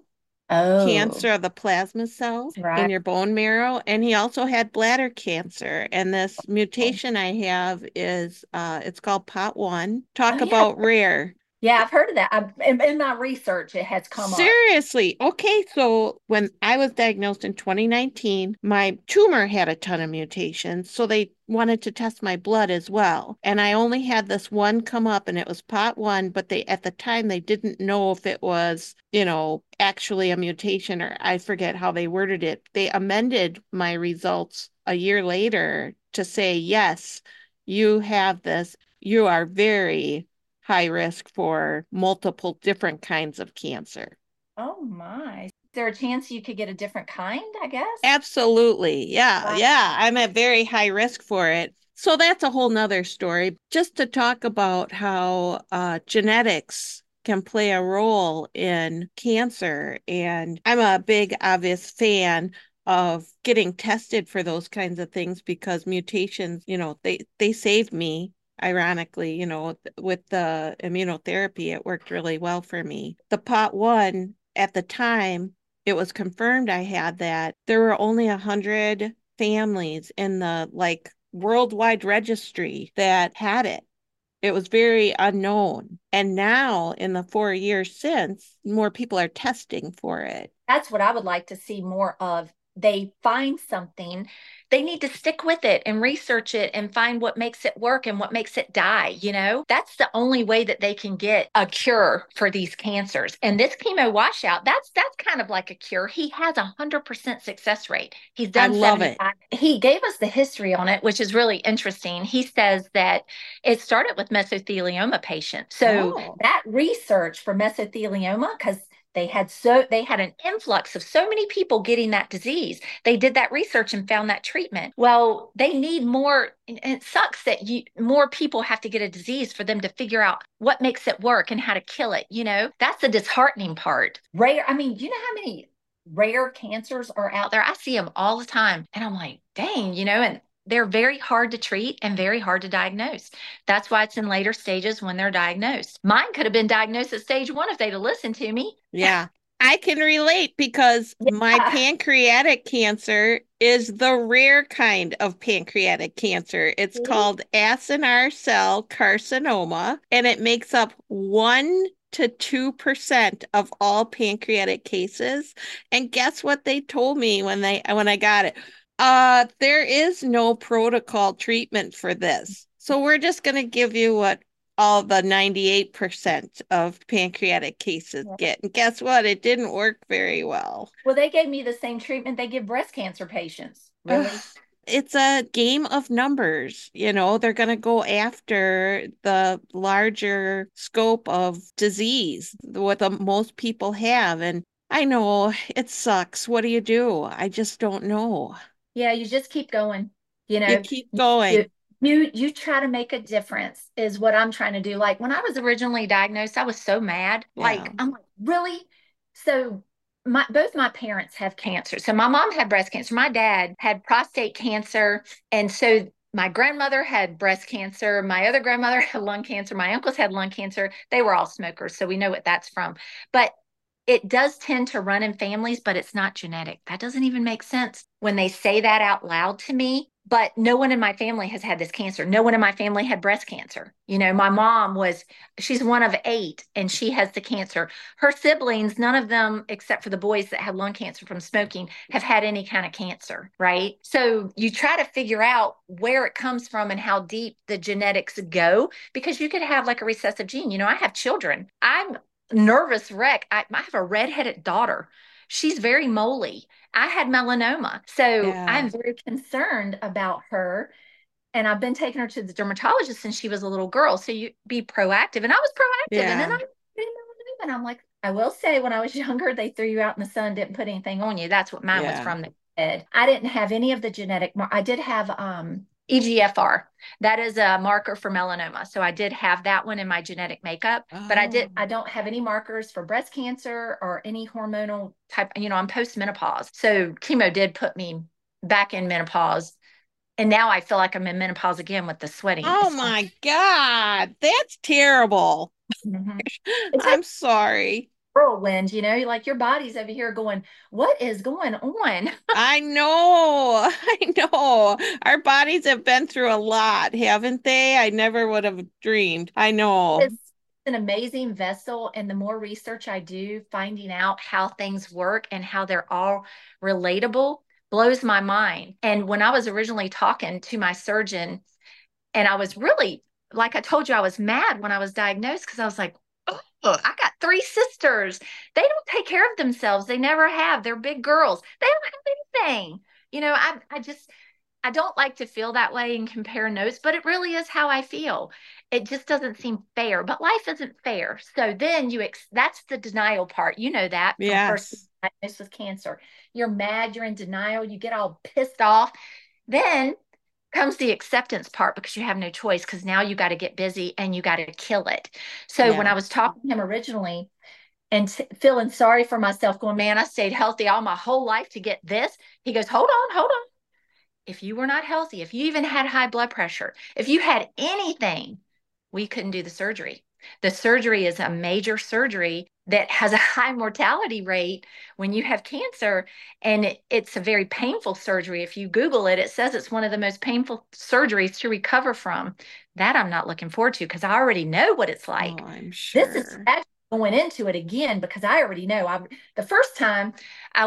Oh, cancer of the plasma cells in right. your bone marrow, and he also had bladder cancer. And this mutation I have is it's called pot1. Oh, Talk yeah. about rare. Yeah, I've heard of that. In my research, it has come up. Seriously. Okay, so when I was diagnosed in 2019, my tumor had a ton of mutations, so they wanted to test my blood as well. And I only had this one come up and it was pot1, but they at the time they didn't know if it was, actually a mutation, or I forget how they worded it. They amended my results a year later to say, yes, you have this. You are very high risk for multiple different kinds of cancer. Oh, my. Is there a chance you could get a different kind, I guess? Absolutely. Yeah. Wow. Yeah. I'm at very high risk for it. So that's a whole nother story. Just to talk about how genetics can play a role in cancer. And I'm a big, obvious fan of getting tested for those kinds of things because mutations, they saved me. Ironically, with the immunotherapy, it worked really well for me. The pot1 at the time it was confirmed I had that, there were only 100 families in the worldwide registry that had it. It was very unknown. And now, in the 4 years since, more people are testing for it. That's what I would like to see more of. They find something, they need to stick with it and research it and find what makes it work and what makes it die. That's the only way that they can get a cure for these cancers. And this chemo washout, that's kind of like a cure. He has 100% success rate. He's I done love it. 75. He gave us the history on it, which is really interesting. He says that it started with mesothelioma patients. So Oh, that research for mesothelioma, because they had an influx of so many people getting that disease. They did that research and found that treatment. Well, they need more. And it sucks that more people have to get a disease for them to figure out what makes it work and how to kill it. That's the disheartening part. Rare. I mean, you know how many rare cancers are out there? I see them all the time, and I'm like, dang, and they're very hard to treat and very hard to diagnose. That's why it's in later stages when they're diagnosed. Mine could have been diagnosed at stage 1 if they'd have listened to me. yeah. I can relate because my Yeah. pancreatic cancer is the rare kind of pancreatic cancer. It's called acinar cell carcinoma, and it makes up 1 to 2% of all pancreatic cases. And guess what they told me when I got it? There is no protocol treatment for this. So we're just going to give you what all the 98% of pancreatic cases get. And guess what? It didn't work very well. Well, they gave me the same treatment they give breast cancer patients. Ugh, Really? it's a game of numbers. They're going to go after the larger scope of disease, what the most people have. And I know it sucks. What do you do? I just don't know. Yeah, you just keep going. You You know, keep you going. you try to make a difference is what I'm trying to do. Like when I was originally diagnosed, I was so mad. Yeah. Like I'm like, really? So both my parents have cancer. So my mom had breast cancer. My dad had prostate cancer. And so my grandmother had breast cancer. My other grandmother had lung cancer. My uncles had lung cancer. They were all smokers. So we know what that's from. But it does tend to run in families, but it's not genetic. That doesn't even make sense when they say that out loud to me. But no one in my family has had this cancer. No one in my family had breast cancer. My mom she's one of 8 and she has the cancer. Her siblings, none of them, except for the boys that had lung cancer from smoking, have had any kind of cancer, right? So you try to figure out where it comes from and how deep the genetics go, because you could have like a recessive gene. I have children. I'm nervous wreck. I have a redheaded daughter. She's very moly. I had melanoma. So Yeah. I'm very concerned about her. And I've been taking her to the dermatologist since she was a little girl. So you be proactive. And I was proactive. And then Yeah. I had melanoma. And I'm like, I will say, when I was younger, they threw you out in the sun, didn't put anything on you. That's what mine was Yeah. from the head. I didn't have any of the I did have EGFR. That is a marker for melanoma. So I did have that one in my genetic makeup, but Oh. I don't have any markers for breast cancer or any hormonal type. I'm post-menopause. So chemo did put me back in menopause. And now I feel like I'm in menopause again with the sweating. Oh It's my God. That's terrible. Mhm. It's like I'm sorry. whirlwind, like your body's over here going, what is going on? I know. I know. Our bodies have been through a lot, haven't they? I never would have dreamed. I know. It's an amazing vessel. And the more research I do, finding out how things work and how they're all relatable blows my mind. And when I was originally talking to my surgeon, and I was really, like I told you, I was mad when I was diagnosed, because I was like, oh, I got 3 sisters. They don't take care of themselves. They never have. They're big girls. They don't have anything. I don't like to feel that way and compare notes, but it really is how I feel. It just doesn't seem fair, but life isn't fair. So then that's the denial part. You know that from first being Yes. diagnosed with cancer. You're mad, you're in denial, you get all pissed off. Then comes the acceptance part, because you have no choice, because now you got to get busy and you got to kill it. So when Yeah. I was talking to him originally and feeling sorry for myself, going, man, I stayed healthy all my whole life to get this. He goes, hold on. If you were not healthy, if you even had high blood pressure, if you had anything, we couldn't do the surgery. The surgery is a major surgery that has a high mortality rate when you have cancer, and it's a very painful surgery. If you Google it, it says it's one of the most painful surgeries to recover from. That I'm not looking forward to, because I already know what it's Oh, like. I'm This is sure. actually going into it again, because I already know. The first time I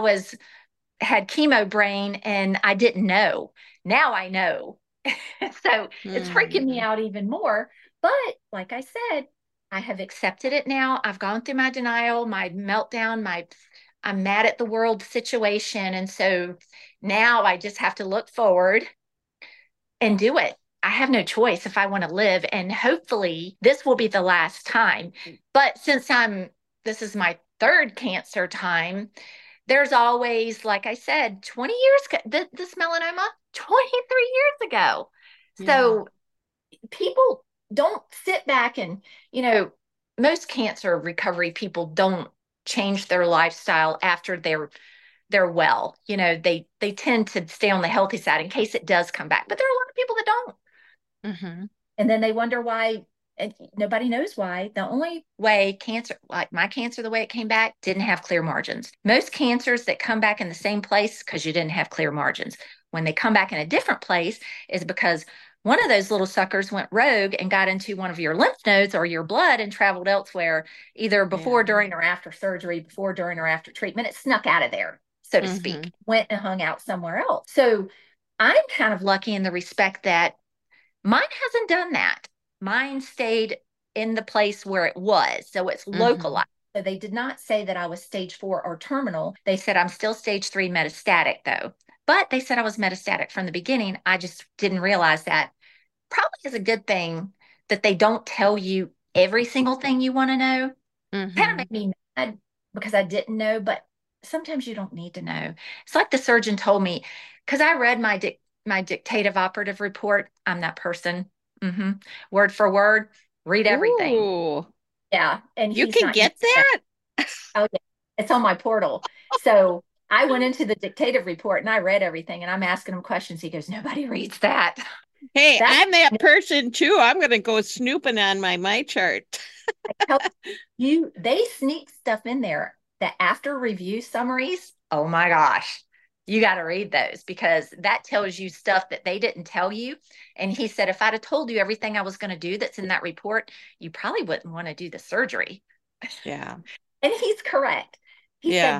had chemo brain and I didn't know. Now I know. So it's freaking me Hmm. out even more. But like I said, I have accepted it now. I've gone through my denial, my meltdown, my I'm mad at the world situation. And so now I just have to look forward and do it. I have no choice if I want to live. And hopefully this will be the last time. But since this is my 3rd cancer time, there's always, like I said, 20 years, this melanoma, 23 years ago. Yeah. So people don't sit back and, you know, most cancer recovery people don't change their lifestyle after they're well. They tend to stay on the healthy side in case it does come back. But there are a lot of people that don't. Hmm. And then they wonder why, and nobody knows why. The only way cancer, like my cancer, the way it came back, didn't have clear margins. Most cancers that come back in the same place, because you didn't have clear margins. When they come back in a different place, is because one of those little suckers went rogue and got into one of your lymph nodes or your blood and traveled elsewhere, either before, Yeah. during, or after surgery, before, during, or after treatment. It snuck out of there, so to Hmm. speak, went and hung out somewhere else. So I'm kind of lucky in the respect that mine hasn't done that. Mine stayed in the place where it was. So it's Hmm. localized. So they did not say that I was stage 4 or terminal. They said I'm still stage 3 metastatic, though. But they said I was metastatic from the beginning. I just didn't realize that. Probably is a good thing that they don't tell you every single thing you want to know. Kind of Hmm. made me mad because I didn't know, but sometimes you don't need to know. It's like the surgeon told me, because I read my dictative operative report. I'm that person. hmm Word for word, read everything. Ooh, Yeah, and you he's can not used get to that. that? Oh yeah, it's on my portal. So I went into the dictative report and I read everything, and I'm asking him questions. He goes, "Nobody reads that." Hey, That's I'm that person too. I'm going to go snooping on my chart. I tell you, they sneak stuff in there. the after review summaries, oh my gosh, you got to read those because that tells you stuff that they didn't tell you. And he said, if I'd have told you everything I was going to do that's in that report, you probably wouldn't want to do the surgery. Yeah. And he's correct. He said, Yeah.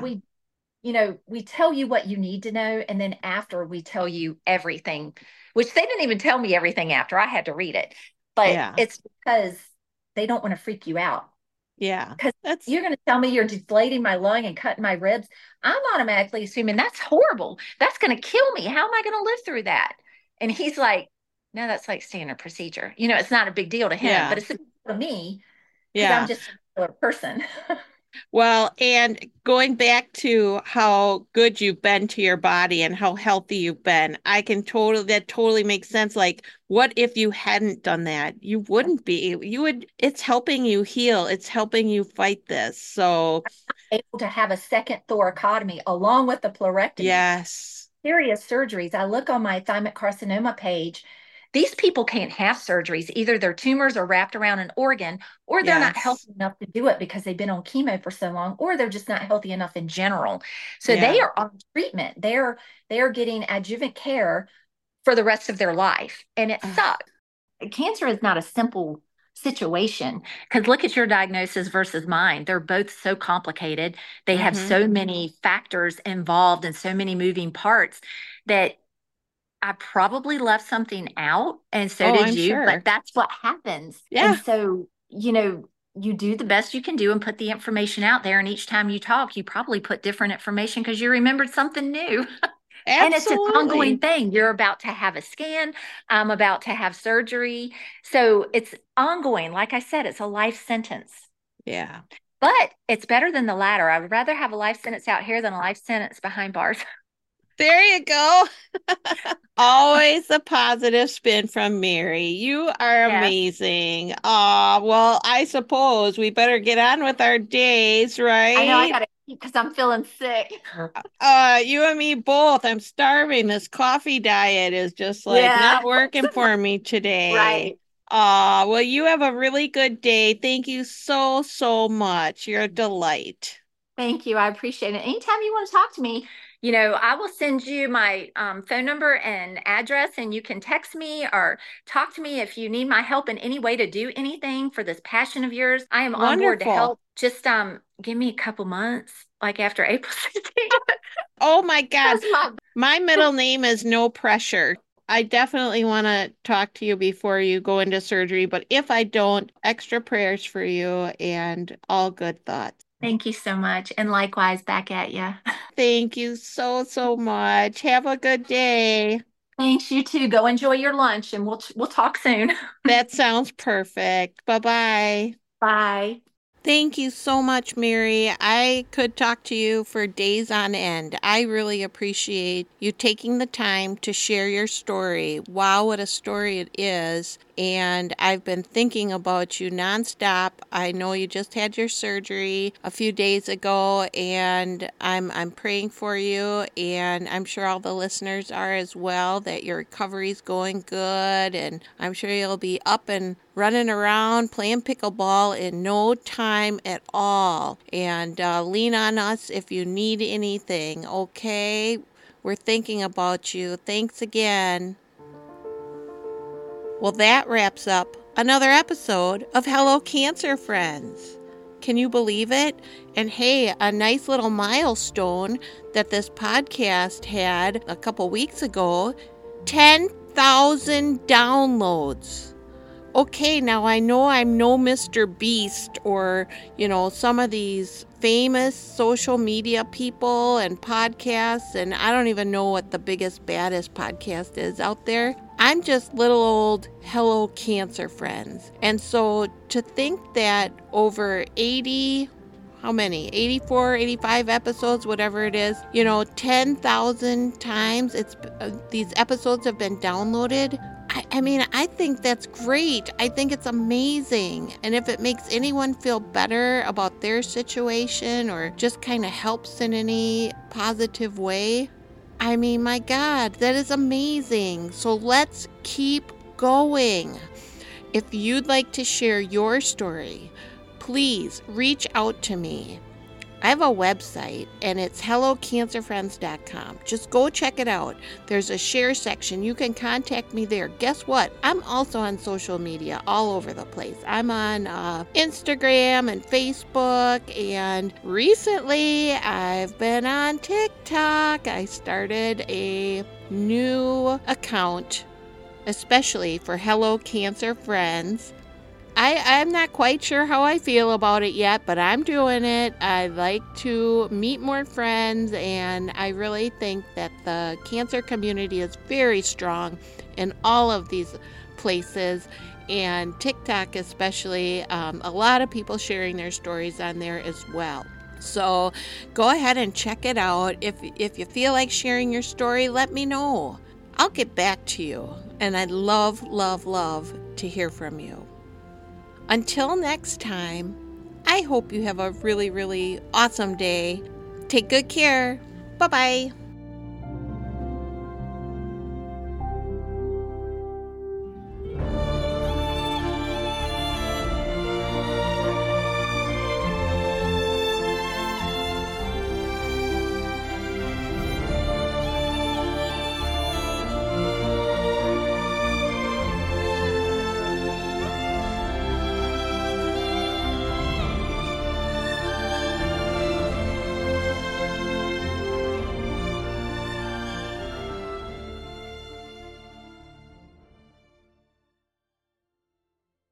we tell you what you need to know. And then after we tell you everything, which they didn't even tell me everything after I had to read it. But Yeah. it's because they don't want to freak you out. Yeah. Because That's you're going to tell me you're deflating my lung and cutting my ribs. I'm automatically assuming that's horrible. That's going to kill me. How am I going to live through that? And he's like, no, that's like standard procedure. It's not a big deal to him, yeah. but it's a big deal to me because Yeah. I'm just a regular person. Well, and going back to how good you've been to your body and how healthy you've been, that totally makes sense. Like, what if you hadn't done that? You wouldn't be. It's helping you heal. It's helping you fight this. So, Able to have a second thoracotomy along with the pleurectomy. yes. Serious surgeries. I look on my thymic carcinoma page. These people can't have surgeries. Either their tumors are wrapped around an organ, or they're not Yes. healthy enough to do it because they've been on chemo for so long, or they're just not healthy enough in general. So Yeah. they are on treatment. They're getting adjuvant care for the rest of their life. And it sucks. Cancer is not a simple situation because look at your diagnosis versus mine. They're both so complicated. They have so many factors involved and so many moving parts that I probably left something out, and so did I'm you, sure. but that's what happens. Yeah. And so, you do the best you can do and put the information out there. And each time you talk, you probably put different information because you remembered something new. And it's an ongoing thing. You're about to have a scan. I'm about to have surgery. So it's ongoing. Like I said, it's a life sentence. Yeah. But it's better than the latter. I would rather have a life sentence out here than a life sentence behind bars. There you go. Always a positive spin from Mary. You are amazing. Well, I suppose we better get on with our days, right? I know I got to eat because I'm feeling sick. You and me both. I'm starving. This coffee diet is just not working for me today. Right. Well, you have a really good day. Thank you so, so much. You're a delight. Thank you. I appreciate it. Anytime you want to talk to me, I will send you my phone number and address, and you can text me or talk to me if you need my help in any way to do anything for this passion of yours. I am on board to help. Just give me a couple months, like after April 16th. Oh my God. My middle name is No Pressure. I definitely want to talk to you before you go into surgery, but if I don't, extra prayers for you and all good thoughts. Thank you so much. And likewise, back at you. Thank you so, so much. Have a good day. Thanks, you too. Go enjoy your lunch and we'll talk soon. That sounds perfect. Bye-bye. Bye. Thank you so much, Mary. I could talk to you for days on end. I really appreciate you taking the time to share your story. Wow, what a story it is. And I've been thinking about you nonstop. I know you just had your surgery a few days ago, and I'm praying for you, and I'm sure all the listeners are as well, that your recovery is going good, and I'm sure you'll be up and running around playing pickleball in no time at all. And lean on us if you need anything, okay? We're thinking about you. Thanks again. Well, that wraps up another episode of Hello Cancer Friends. Can you believe it? And hey, a nice little milestone that this podcast had a couple weeks ago, 10,000 downloads. Okay, now I know I'm no Mr. Beast or, some of these famous social media people and podcasts, and I don't even know what the biggest, baddest podcast is out there. I'm just little old Hello Cancer Friends. And so to think that over 84, 85 episodes, whatever it is, 10,000 times these episodes have been downloaded. I think that's great. I think it's amazing. And if it makes anyone feel better about their situation or just kind of helps in any positive way, my God, that is amazing. So let's keep going. If you'd like to share your story, please reach out to me. I have a website, and it's hellocancerfriends.com. Just go check it out. There's a share section. You can contact me there. Guess what? I'm also on social media all over the place. I'm on Instagram and Facebook, and recently I've been on TikTok. I started a new account, especially for Hello Cancer Friends. I'm not quite sure how I feel about it yet, but I'm doing it. I like to meet more friends, and I really think that the cancer community is very strong in all of these places, and TikTok especially. A lot of people sharing their stories on there as well. So go ahead and check it out. If you feel like sharing your story, let me know. I'll get back to you, and I'd love, love, love to hear from you. Until next time, I hope you have a really, really awesome day. Take good care. Bye-bye.